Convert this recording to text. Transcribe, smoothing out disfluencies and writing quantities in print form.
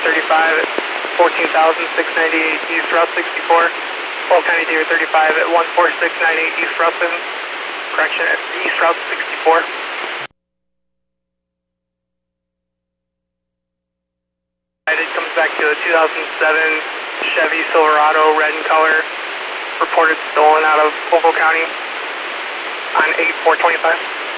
35 at 14,698 East Route 64. Polk County Deer 35 at 14698 East Route 7. Correction, at East Route 64. It comes back to a 2007 Chevy Silverado, red in color, reported stolen out of Ogle County on 8/4/25.